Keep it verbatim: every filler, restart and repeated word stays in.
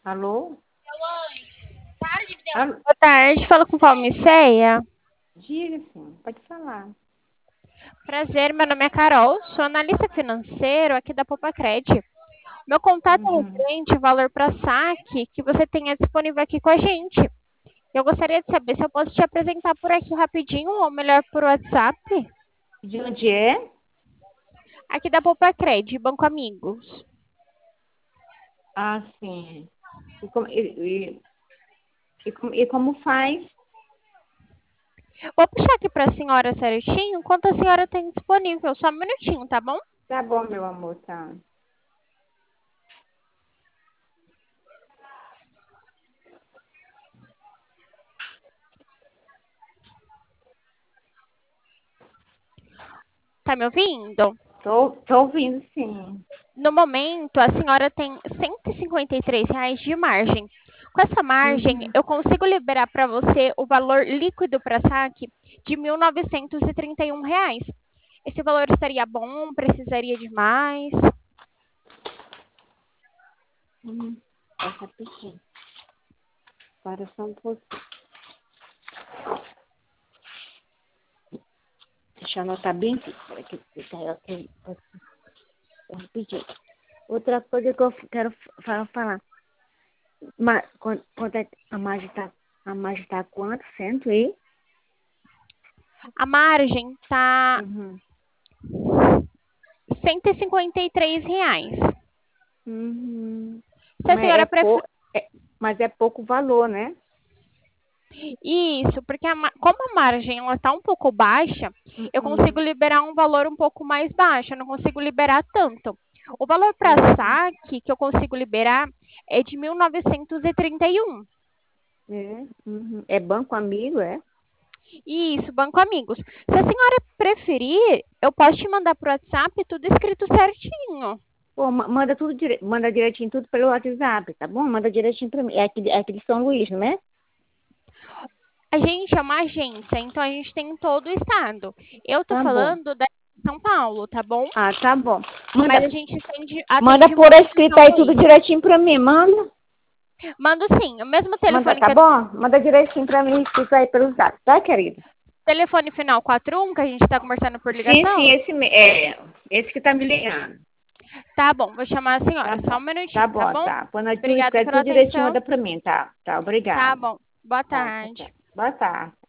Alô? Alô? Boa tarde, falo com Palmiceia. Diga, sim, pode falar. Prazer, meu nome é Carol, sou analista financeiro aqui da Popacred. Meu contato é Uhum. referente ao valor para saque que você tenha disponível aqui com a gente. Eu gostaria de saber se eu posso te apresentar por aqui rapidinho, ou melhor, por WhatsApp, De onde é? aqui da Popacred, Banco Amigos. Ah, sim. E como, e, e, e como, e como faz? Vou puxar aqui para a senhora certinho, quanto a senhora tem disponível, só um minutinho, tá bom? Tá bom, meu amor, tá. Tá me ouvindo? Tô, tô ouvindo, sim. No momento, a senhora tem cento e cinquenta e três reais de margem. Com essa margem, Uhum. eu consigo liberar para você o valor líquido para saque de mil novecentos e trinta e um reais. Esse valor estaria bom? Precisaria de mais? Uhum. Essa pequena. Para só um pouquinho. Deixa eu anotar bem aqui. Para que fica ok. Rapidinho. Outra coisa que eu quero fa- falar. Mas, quanto, quanto é que a margem tá? A margem tá quanto? Cento e? A margem está Uhum. cento e cinquenta e três reais. Uhum. Se a Mas é, senhora pou, preferir é, mas é pouco valor, né? isso, porque a ma- como a margem está um pouco baixa, eu Uhum. consigo liberar um valor um pouco mais baixo, eu não consigo liberar tanto. O valor para Uhum. saque que eu consigo liberar é de mil novecentos e trinta e um. É, uhum. É banco amigo, é? Isso, Banco Amigos. Se a senhora preferir, eu posso te mandar para o WhatsApp tudo escrito certinho. Pô, ma- manda tudo dire... manda direitinho tudo pelo WhatsApp, tá bom? Manda direitinho pra mim. É aqui, é aqui de São Luís, não é? A gente é uma agência, então a gente tem em todo o estado. Eu tô Tá bom. falando da São Paulo, tá bom? Ah, tá bom. Mas a Manda, gente atende, manda atende por muito em escrito São aí tudo Luís. direitinho pra mim. Manda. Mando sim, o mesmo Manda, telefone tá que é bom? Manda direitinho pra mim escrito aí pelo zap, tá, querido? telefone final quatro um, que a gente está conversando por Sim, sim, ligação? esse, me- é, esse que tá me ligando. Tá bom, vou chamar a Tá senhora, só bom. um Tá minutinho, tá bom, bom? tá. Quando é tudo, Obrigada escreve pela tudo direitinho, atenção. manda pra mim, tá? Tá, Tá obrigada. bom. Boa Tá, tá, tá. tarde. Boa tarde.